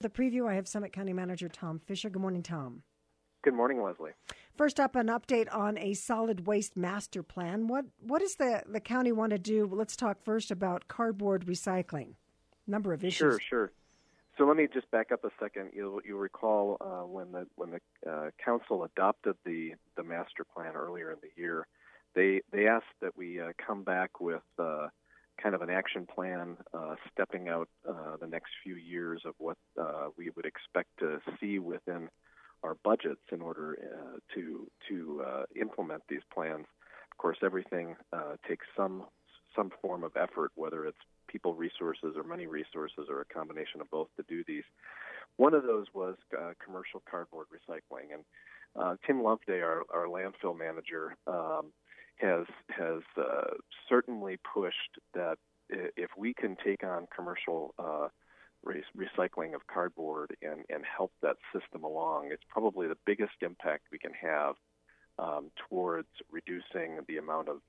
The preview, I have Summit County Manager Tom Fisher. Good morning, Tom. Good morning, Leslie. First up, an update on a solid waste master plan. What does the county want to do? Let's talk first about cardboard recycling. Number of issues. Sure. So let me just back up a second. You'll recall when the council adopted the master plan earlier in the year, they asked that we come back with kind of an action plan stepping out the next few years of what we would expect to see within our budgets in order to implement these plans. Of course, everything takes some form of effort, whether it's people resources or money resources or a combination of both to do these. One of those was commercial cardboard recycling, and Tim Loveday, our landfill manager, has certainly pushed that if we can take on commercial recycling of cardboard and help that system along, it's probably the biggest impact we can have towards reducing the amount of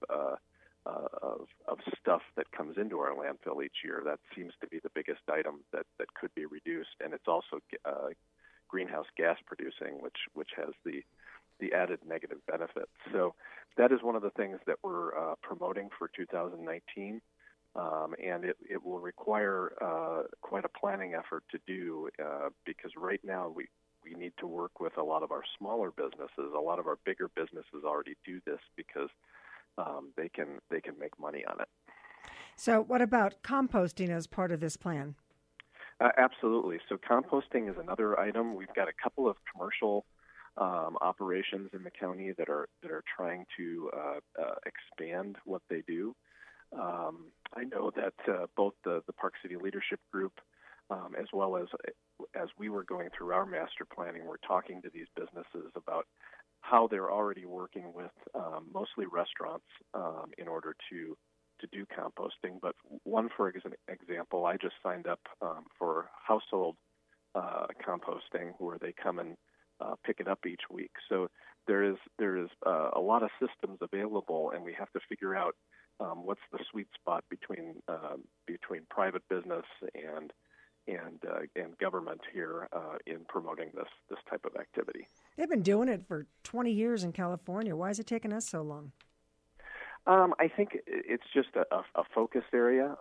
stuff that comes into our landfill each year. That seems to be the biggest item that could be reduced, and it's also greenhouse gas producing, which has the added negative benefits. So that is one of the things that we're promoting for 2019, and it will require quite a planning effort to do because right now we need to work with a lot of our smaller businesses. A lot of our bigger businesses already do this because they can make money on it. So what about composting as part of this plan? Absolutely. So composting is another item. We've got a couple of commercial operations in the county that are trying to expand what they do. I know that both the Park City Leadership Group, as well as we were going through our master planning, we're talking to these businesses about how they're already working with mostly restaurants in order to do composting. But one, for example, I just signed up for household composting where they come and pick it up each week. So there is a lot of systems available, and we have to figure out what's the sweet spot between private business and government here in promoting this type of activity. They've been doing it for 20 years in California. Why is it taking us so long? I think it's just a focus area.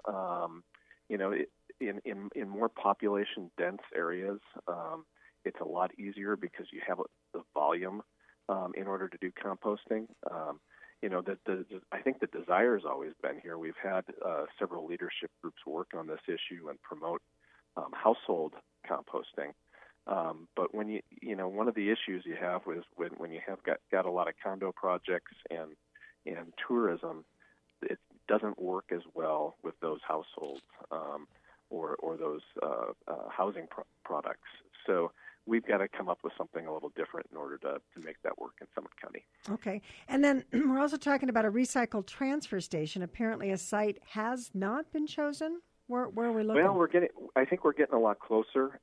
In more population dense areas, it's a lot easier because you have the volume in order to do composting. I think the desire has always been here. We've had several leadership groups work on this issue and promote household composting. But when one of the issues you have is when you have got a lot of condo projects and tourism, it doesn't work as well with those households or those housing products. So we've got to come up with something a little different in order to make that work in Summit County. Okay. And then we're also talking about a recycle transfer station. Apparently a site has not been chosen. Where are we looking? Well, I think we're getting a lot closer.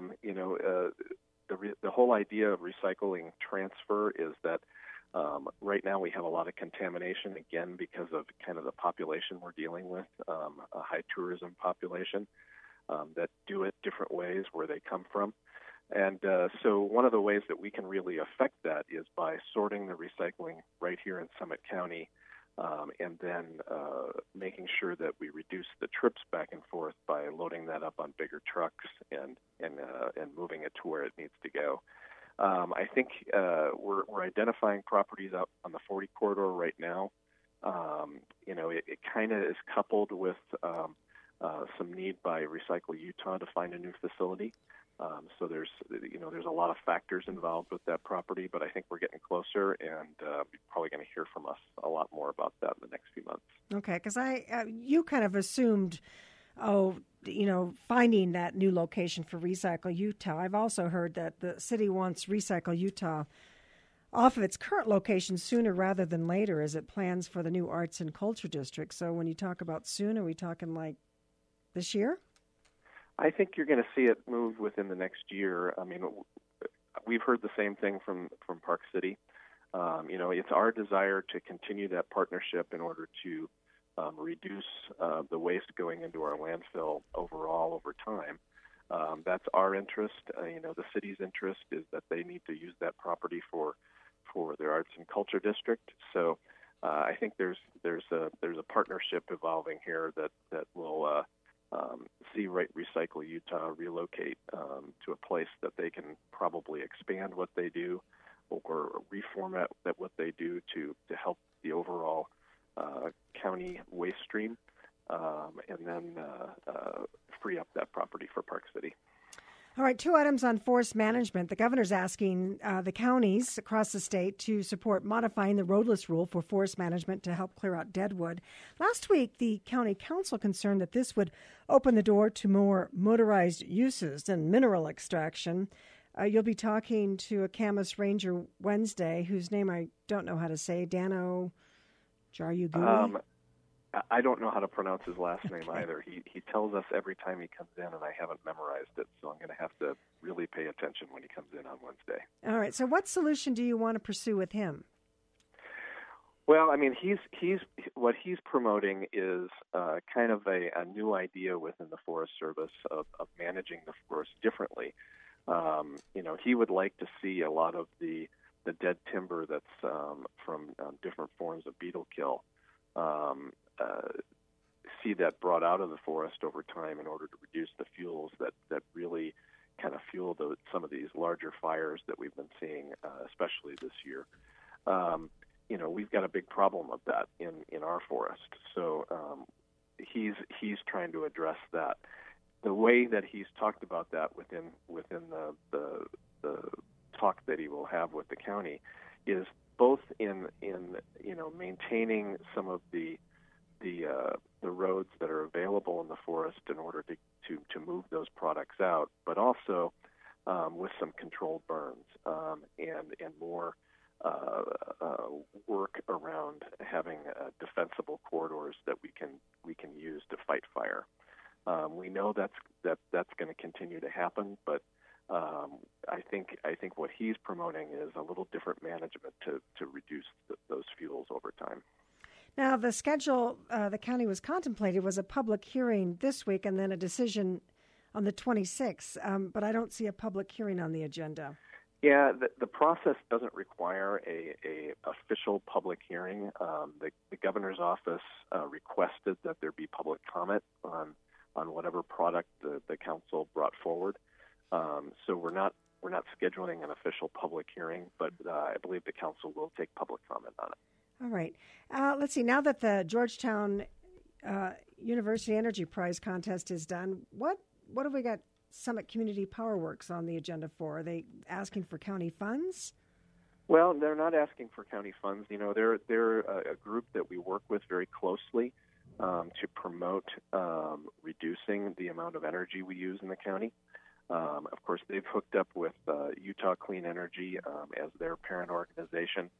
The whole idea of recycling transfer is that right now we have a lot of contamination, again, because of kind of the population we're dealing with, a high tourism population that do it different ways where they come from. And so one of the ways that we can really affect that is by sorting the recycling right here in Summit County and then making sure that we reduce the trips back and forth by loading that up on bigger trucks and moving it to where it needs to go. I think we're identifying properties out on the 40 corridor right now. It kind of is coupled with some need by Recycle Utah to find a new facility. So there's a lot of factors involved with that property, but I think we're getting closer, and you're probably going to hear from us a lot more about that in the next few months. Okay, because you kind of assumed, finding that new location for Recycle Utah. I've also heard that the city wants Recycle Utah off of its current location sooner rather than later as it plans for the new Arts and Culture District. So when you talk about soon, are we talking like this year? I think you're going to see it move within the next year. I mean, we've heard the same thing from Park City. It's our desire to continue that partnership in order to reduce the waste going into our landfill overall over time. That's our interest. The city's interest is that they need to use that property for their arts and culture district. So I think there's a partnership evolving here that will see Right Recycle Utah relocate to a place that they can probably expand what they do or reformat what they do to help the overall county waste stream, and then free up that property for Park City. All right, 2 items on forest management. The governor's asking the counties across the state to support modifying the roadless rule for forest management to help clear out deadwood. Last week, the county council concerned that this would open the door to more motorized uses and mineral extraction. You'll be talking to a Camas Ranger Wednesday, whose name I don't know how to say, Dano Jaryugui. I don't know how to pronounce his last name either. He tells us every time he comes in, and I haven't memorized it, so I'm going to have to really pay attention when he comes in on Wednesday. All right. So, what solution do you want to pursue with him? Well, I mean, he's what he's promoting is kind of a new idea within the Forest Service of managing the forest differently. He would like to see a lot of the dead timber that's from different forms of beetle kill. See that brought out of the forest over time in order to reduce the fuels that really kind of fuel some of these larger fires that we've been seeing, especially this year. We've got a big problem of that in our forest. So he's trying to address that. The way that he's talked about that within the talk that he will have with the county is both in maintaining some of the roads that are available in the forest in order to move those products out, but also with some controlled burns and more work around having defensible corridors that we can use to fight fire. We know that's going to continue to happen, but I think what he's promoting is a little different management to reduce those fuels over time. Now, the schedule the county was contemplated was a public hearing this week and then a decision on the 26th, but I don't see a public hearing on the agenda. Yeah, the process doesn't require a official public hearing. The governor's office requested that there be public comment on whatever product the council brought forward. So we're not scheduling an official public hearing, but I believe the council will take public comment on it. All right. Let's see. Now that the Georgetown University Energy Prize contest is done, what have we got Summit Community Power Works on the agenda for? Are they asking for county funds? Well, they're not asking for county funds. They're a group that we work with very closely to promote reducing the amount of energy we use in the county. Of course, they've hooked up with Utah Clean Energy as their parent organization.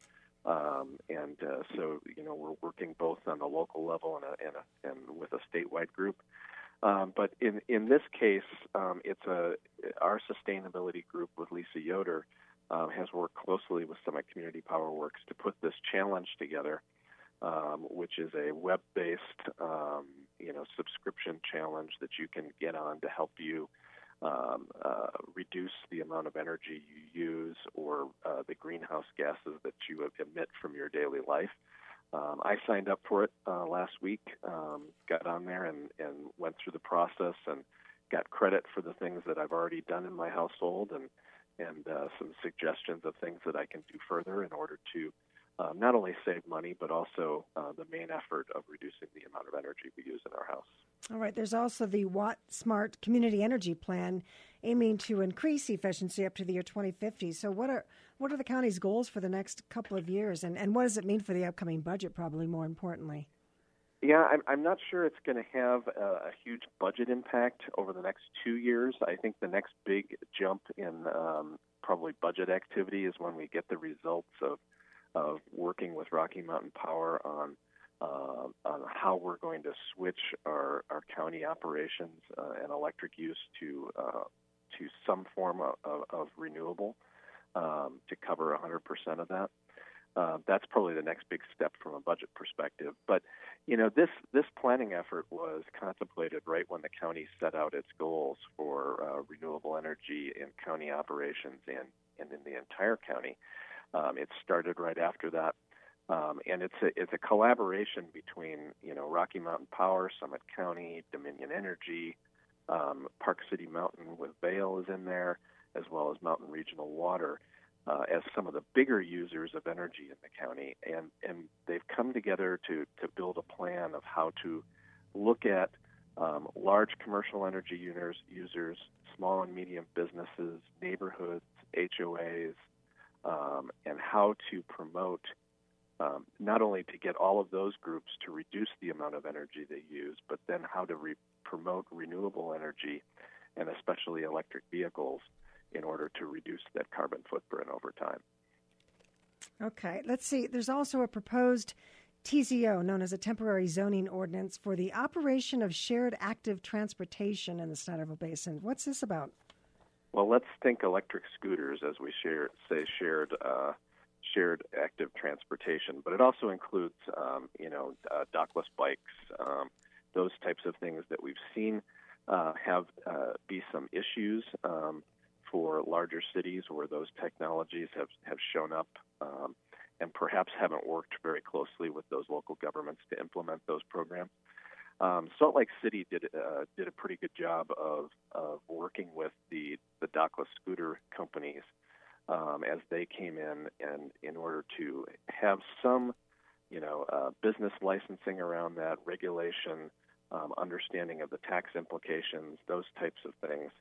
So we're working both on the local level and with a statewide group. But in this case, it's our sustainability group with Lisa Yoder has worked closely with Summit Community Power Works to put this challenge together, which is a web-based subscription challenge that you can get on to help you reduce the amount of energy you use or the greenhouse gases that you emit from your daily life. I signed up for it last week, got on there and went through the process and got credit for the things that I've already done in my household and some suggestions of things that I can do further in order to not only save money, but also the main effort of reducing the amount of energy we use in our house. All right. There's also the Watt Smart Community Energy Plan aiming to increase efficiency up to the year 2050. So what are the county's goals for the next couple of years, and what does it mean for the upcoming budget, probably more importantly? Yeah, I'm not sure it's going to have a huge budget impact over the next 2 years. I think the next big jump in probably budget activity is when we get the results of working with Rocky Mountain Power on how we're going to switch our county operations and electric use to some form of renewable to cover 100% of that. That's probably the next big step from a budget perspective. But this planning effort was contemplated right when the county set out its goals for renewable energy in county operations and in the entire county. It started right after that, and it's a collaboration between Rocky Mountain Power, Summit County, Dominion Energy, Park City Mountain with Vail is in there, as well as Mountain Regional Water, as some of the bigger users of energy in the county, and they've come together to build a plan of how to look at large commercial energy users, small and medium businesses, neighborhoods, HOAs, and how to promote not only to get all of those groups to reduce the amount of energy they use, but then how to promote renewable energy and especially electric vehicles in order to reduce that carbon footprint over time. Okay, let's see. There's also a proposed TZO, known as a temporary zoning ordinance, for the operation of shared active transportation in the Sniderville Basin. What's this about? Well, let's think electric scooters as we shared active transportation, but it also includes, dockless bikes, those types of things that we've seen have be some issues for larger cities where those technologies have shown up and perhaps haven't worked very closely with those local governments to implement those programs. Salt Lake City did a pretty good job of working with the dockless scooter companies as they came in order to have some business licensing around that, regulation, understanding of the tax implications, those types of things.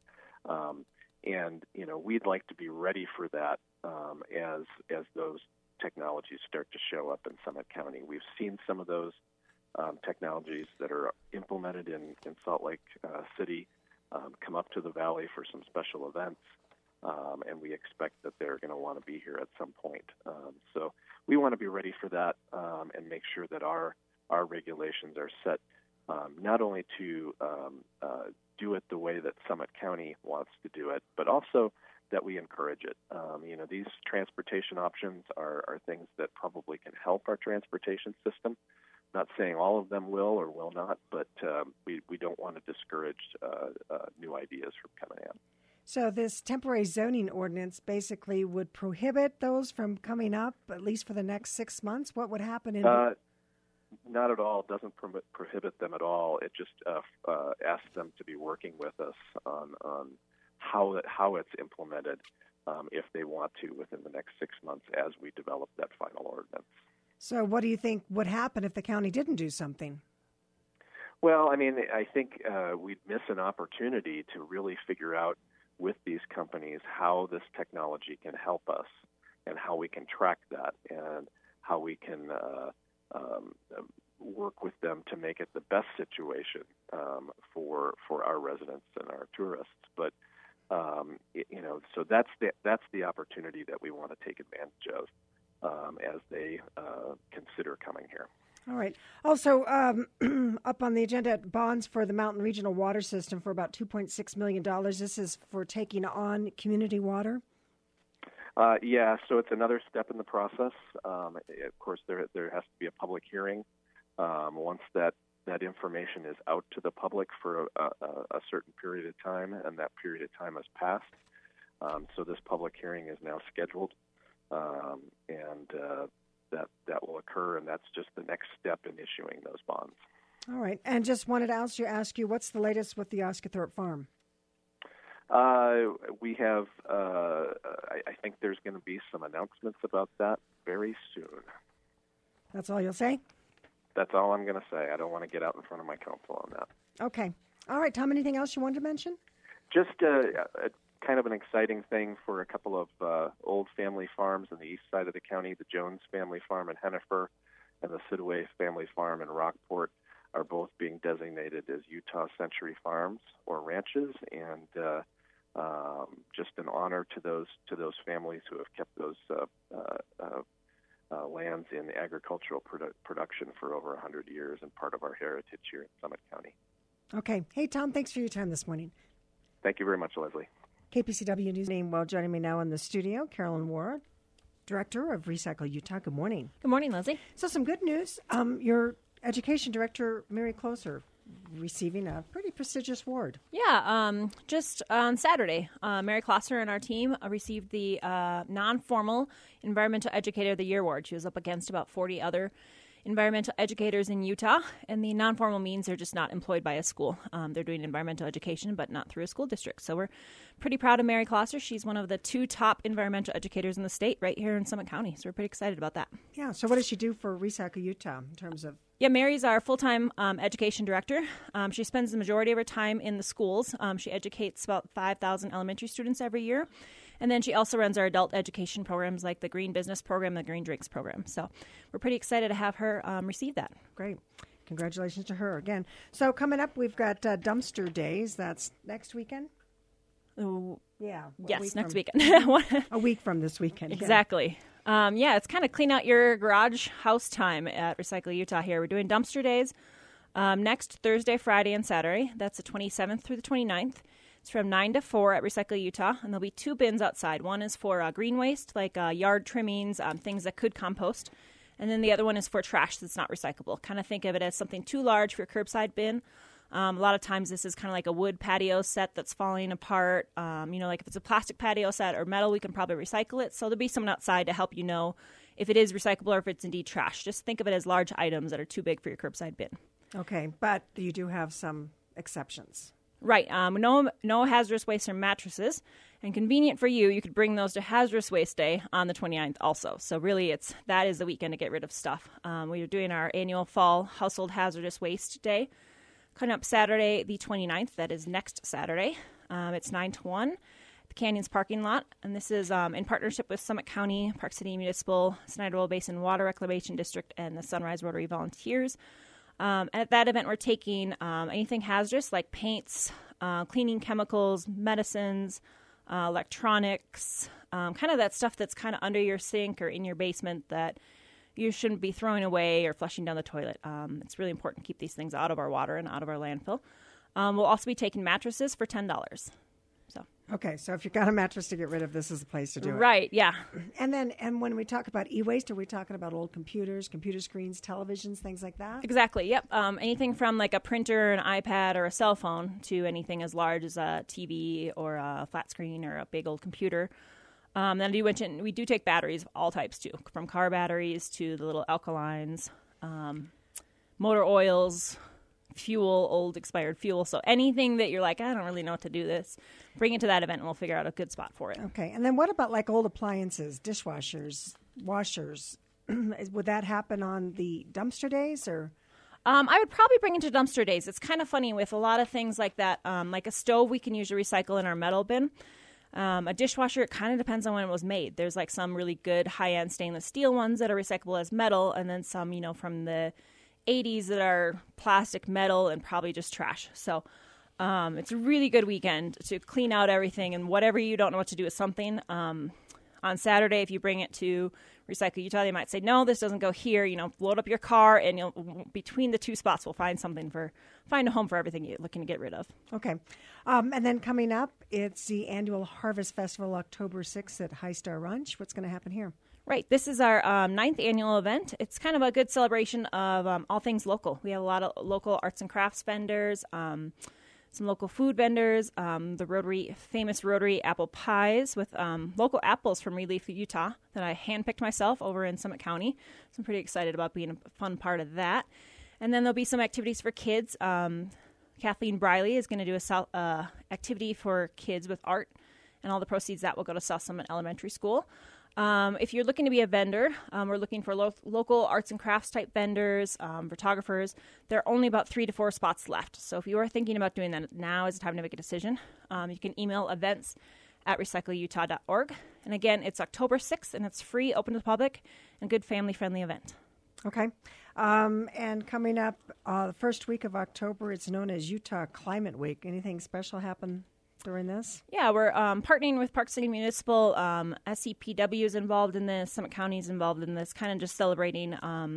And we'd like to be ready for that as those technologies start to show up in Summit County. We've seen some of those technologies that are implemented in Salt Lake City come up to the valley for some special events, and we expect that they're going to want to be here at some point. So we want to be ready for that and make sure that our regulations are set not only to do it the way that Summit County wants to do it, but also that we encourage it. These transportation options are things that probably can help our transportation system. Not saying all of them will or will not, but we don't want to discourage new ideas from coming in. So this temporary zoning ordinance basically would prohibit those from coming up, at least for the next 6 months? What would happen in... Not at all. It doesn't prohibit them at all. It just asks them to be working with us on how it's implemented if they want to within the next 6 months as we develop that final ordinance. So what do you think would happen if the county didn't do something? Well, I think we'd miss an opportunity to really figure out with these companies how this technology can help us and how we can track that and how we can work with them to make it the best situation for our residents and our tourists. But so that's the opportunity that we want to take advantage of as they consider coming here. All right. Also, up on the agenda, bonds for the Mountain Regional Water System for about $2.6 million. This is for taking on community water? Yeah, so it's another step in the process. Of course, there has to be a public hearing. Once that information is out to the public for a certain period of time, and that period of time has passed. So this public hearing is now scheduled, and that will occur, and that's just the next step in issuing those bonds. All right. And just wanted to ask you, what's the latest with the Oscathorpe Farm? We have, I think there's going to be some announcements about that very soon. That's all you'll say? That's all I'm going to say. I don't want to get out in front of my counsel on that. Okay. All right, Tom, anything else you wanted to mention? Just kind of an exciting thing for a couple of old family farms on the east side of the county. The Jones family farm in Hennifer and the Sidaway family farm in Rockport are both being designated as Utah Century Farms or ranches, and just an honor to those families who have kept those lands in agricultural production for over 100 years and part of our heritage here in Summit County. Okay. Hey, Tom, thanks for your time this morning. Thank you very much, Leslie. KPCW News. Well, joining me now in the studio, Carolyn Ward, Director of Recycle Utah. Good morning. Good morning, Leslie. So some good news. Your Education Director, Mary Closer, receiving a pretty prestigious award. Yeah, just on Saturday, Mary Closser and our team received the Non-Formal Environmental Educator of the Year award. She was up against about 40 other environmental educators in Utah, and the non-formal means they're just not employed by a school. They're doing environmental education, but not through a school district. So we're pretty proud of Mary Closser. She's one of the 2 top environmental educators in the state right here in Summit County. So we're pretty excited about that. Yeah, so what does she do for Recycle Utah in terms of? Yeah, Mary's our full-time education director. She spends the majority of her time in the schools. She educates about 5,000 elementary students every year. And then she also runs our adult education programs like the Green Business Program, the Green Drinks Program. So we're pretty excited to have her receive that. Great. Congratulations to her again. So coming up, we've got Dumpster Days. That's next weekend? Oh, yeah. Yes, next weekend. A week from this weekend. Exactly. Yeah, it's kind of clean out your garage house time at Recycle Utah here. We're doing Dumpster Days next Thursday, Friday, and Saturday. That's the 27th through the 29th. It's from 9 to 4 at Recycle Utah, and there'll be 2 bins outside. One is for green waste, like yard trimmings, things that could compost. And then the other one is for trash that's not recyclable. Kind of think of it as something too large for your curbside bin. A lot of times this is kind of like a wood patio set that's falling apart. Like if it's a plastic patio set or metal, we can probably recycle it. So there'll be someone outside to help you know if it is recyclable or if it's indeed trash. Just think of it as large items that are too big for your curbside bin. Okay, but you do have some exceptions. Right. No hazardous waste or mattresses. And convenient for you, you could bring those to Hazardous Waste Day on the 29th also. So really, that is the weekend to get rid of stuff. We are doing our annual Fall Household Hazardous Waste Day. Coming up Saturday, the 29th. That is next Saturday. It's 9 to 1 at the Canyons parking lot. And this is in partnership with Summit County, Park City Municipal, Snyder Basin Water Reclamation District, and the Sunrise Rotary Volunteers. At that event, we're taking anything hazardous like paints, cleaning chemicals, medicines, electronics, kind of that stuff that's kind of under your sink or in your basement that you shouldn't be throwing away or flushing down the toilet. It's really important to keep these things out of our water and out of our landfill. We'll also be taking mattresses for $10. Okay, so if you've got a mattress to get rid of, this is the place to do it. Right, yeah. And when we talk about e-waste, are we talking about old computers, computer screens, televisions, things like that? Exactly, yep. Anything from like a printer, an iPad, or a cell phone to anything as large as a TV or a flat screen or a big old computer. Then you mentioned we do take batteries of all types too, from car batteries to the little alkalines, motor oils, fuel, old expired fuel. So anything that you're like, I don't really know what to do this, bring it to that event and we'll figure out a good spot for it. Okay. And then what about like old appliances, dishwashers, washers? Would that happen on the dumpster days or? I would probably bring it to dumpster days. It's kind of funny with a lot of things like that. Like a stove, we can usually recycle in our metal bin. A dishwasher, it kind of depends on when it was made. There's like some really good high-end stainless steel ones that are recyclable as metal, and then some, from the 80s that are plastic, metal, and probably just trash. So it's a really good weekend to clean out everything, and whatever you don't know what to do with something. On Saturday, if you bring it to Recycle Utah, they might say, no, this doesn't go here. Load up your car, and between the 2 spots, we'll find a home for everything you're looking to get rid of. Okay. And then coming up, it's the annual Harvest Festival, October 6th at High Star Ranch. What's going to happen here? Right. This is our 9th annual event. It's kind of a good celebration of all things local. We have a lot of local arts and crafts vendors, some local food vendors, the famous Rotary apple pies with local apples from Relief, Utah that I handpicked myself over in Summit County. So I'm pretty excited about being a fun part of that. And then there'll be some activities for kids. Kathleen Briley is going to do a activity for kids with art, and all the proceeds that will go to South Summit Elementary School. If you're looking to be a vendor, we're looking for local arts and crafts type vendors, photographers. There are only about 3 to 4 spots left. So if you are thinking about doing that, now is the time to make a decision. You can email events@recycleutah.org. And again, it's October 6th, and it's free, open to the public, and good family-friendly event. Okay. And coming up the first week of October, it's known as Utah Climate Week. Anything special happen during this? Yeah, we're partnering with Park City Municipal. SCPW is involved in this. Summit County is involved in this, kind of just celebrating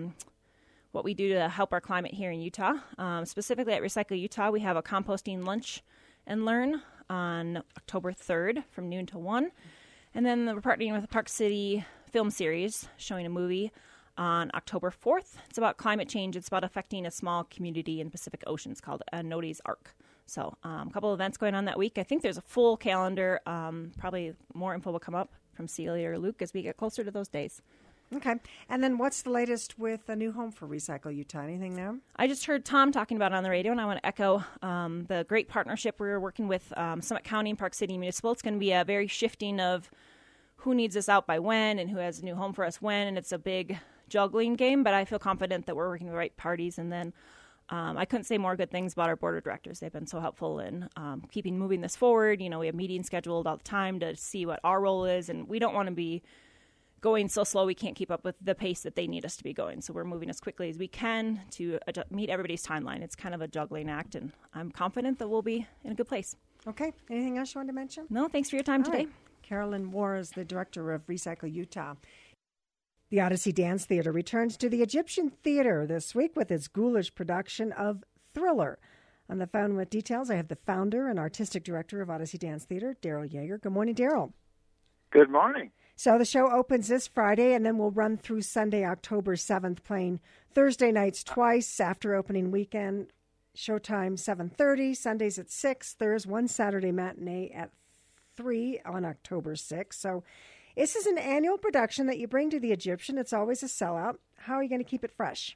what we do to help our climate here in Utah. Specifically at Recycle Utah, we have a composting lunch and learn on October 3rd from noon to 1. And then we're partnering with Park City film series showing a movie on October 4th. It's about climate change. It's about affecting a small community in the Pacific Ocean. It's called Nodes Ark. So a couple of events going on that week. I think there's a full calendar. Probably more info will come up from Celia or Luke as we get closer to those days. Okay. And then what's the latest with a new home for Recycle Utah? Anything there? I just heard Tom talking about it on the radio, and I want to echo the great partnership we're working with Summit County and Park City Municipal. It's going to be a very shifting of who needs us out by when and who has a new home for us when, and it's a big juggling game, but I feel confident that we're working with the right parties. And then I couldn't say more good things about our board of directors. They've been so helpful in moving this forward. You know, we have meetings scheduled all the time to see what our role is, and we don't want to be going so slow we can't keep up with the pace that they need us to be going. So we're moving as quickly as we can to meet everybody's timeline. It's kind of a juggling act, and I'm confident that we'll be in a good place. Okay. Anything else you wanted to mention? No, thanks for your time today. Right. Carolyn Moore is the director of Recycle Utah. The Odyssey Dance Theater returns to the Egyptian Theater this week with its ghoulish production of Thriller. On the phone with details, I have the founder and artistic director of Odyssey Dance Theater, Daryl Yeager. Good morning, Daryl. Good morning. So the show opens this Friday, and then we'll run through Sunday, October 7th, playing Thursday nights twice after opening weekend. Showtime 7:30, Sundays at 6. There's one Saturday matinee at 3 on October 6th. So this is an annual production that you bring to the Egyptian. It's always a sellout. How are you going to keep it fresh?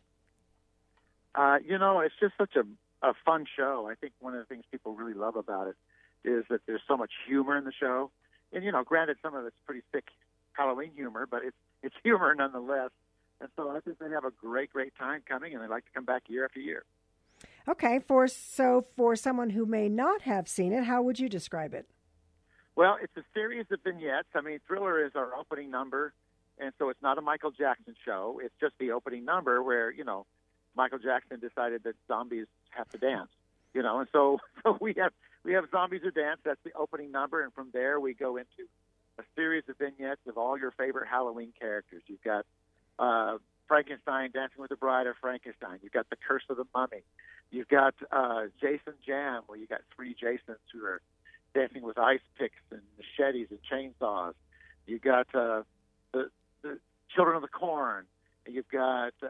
It's just such a fun show. I think one of the things people really love about it is that there's so much humor in the show. And, granted, some of it's pretty thick Halloween humor, but it's humor nonetheless. And so I think they have a great, great time coming, and they like to come back year after year. Okay. For someone who may not have seen it, how would you describe it? Well, it's a series of vignettes. I mean, Thriller is our opening number, and so it's not a Michael Jackson show. It's just the opening number where, Michael Jackson decided that zombies have to dance, and so we have Zombies Who Dance. That's the opening number, and from there we go into a series of vignettes of all your favorite Halloween characters. You've got Frankenstein, Dancing with the Bride of Frankenstein. You've got The Curse of the Mummy. You've got Jason Jam, where you got three Jasons who are dancing with ice picks and machetes and chainsaws. You've got the Children of the Corn. And you've got the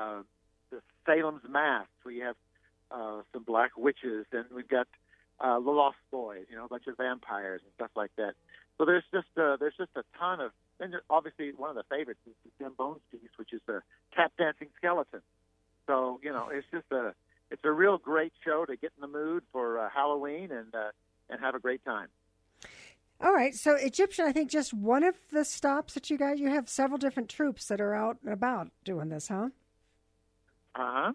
Salem's Mask, where you have some black witches. And we've got the Lost Boys, a bunch of vampires and stuff like that. So there's just a ton of. And obviously, one of the favorites is the Jim Bones piece, which is the tap dancing skeleton. So it's a real great show to get in the mood for Halloween and have a great time. All right. So Egyptian, I think just one of the stops that you have several different troupes that are out and about doing this, huh? Uh-huh.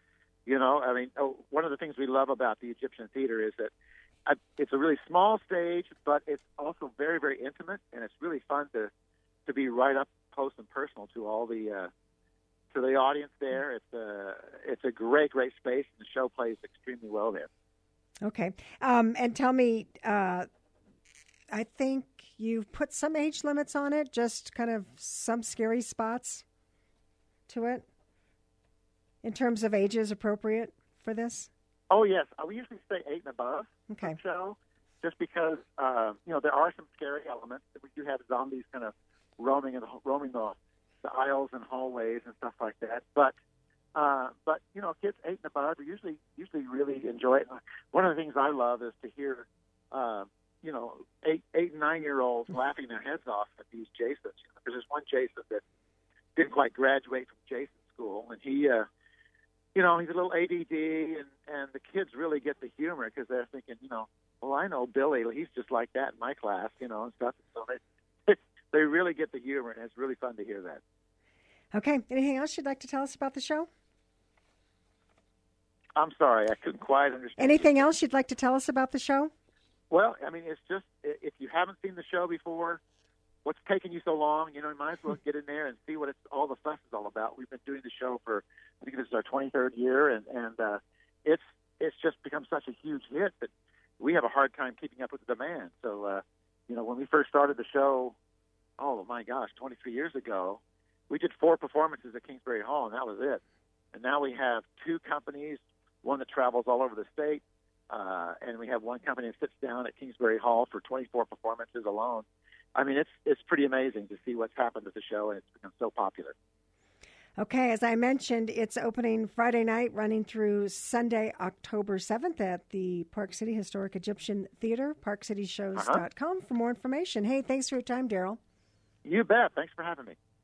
One of the things we love about the Egyptian Theater is that it's a really small stage, but it's also very, very intimate, and it's really fun to be right up close and personal to all the to the audience there. It's a great, great space, and the show plays extremely well there. Okay. And tell me, I think you've put some age limits on it, just kind of some scary spots to it in terms of ages appropriate for this? Oh, yes. We usually say 8 and above okay. for the show, just because, there are some scary elements. We do have zombies kind of roaming the aisles and hallways and stuff like that. But kids 8 and above usually really enjoy it. One of the things I love is to hear, 8 and 9-year-olds laughing their heads off at these Jasons. Because there's one Jason that didn't quite graduate from Jason school, and he, he's a little ADD, and the kids really get the humor because they're thinking, well, I know Billy, he's just like that in my class, and stuff. So they really get the humor, and it's really fun to hear that. Okay. Anything else you'd like to tell us about the show? I'm sorry, I couldn't quite understand. Anything else you'd like to tell us about the show? Well, it's just, if you haven't seen the show before, what's taking you so long? You might as well get in there and see what all the fuss is all about. We've been doing the show for, I think this is our 23rd year, and it's just become such a huge hit that we have a hard time keeping up with the demand. So, when we first started the show, oh my gosh, 23 years ago, we did 4 performances at Kingsbury Hall, and that was it. And now we have 2 companies, one that travels all over the state, and we have one company that sits down at Kingsbury Hall for 24 performances alone. I mean, it's pretty amazing to see what's happened with the show, and it's become so popular. Okay, as I mentioned, it's opening Friday night, running through Sunday, October 7th at the Park City Historic Egyptian Theater, parkcityshows.com for more information. Hey, thanks for your time, Daryl. You bet. Thanks for having me.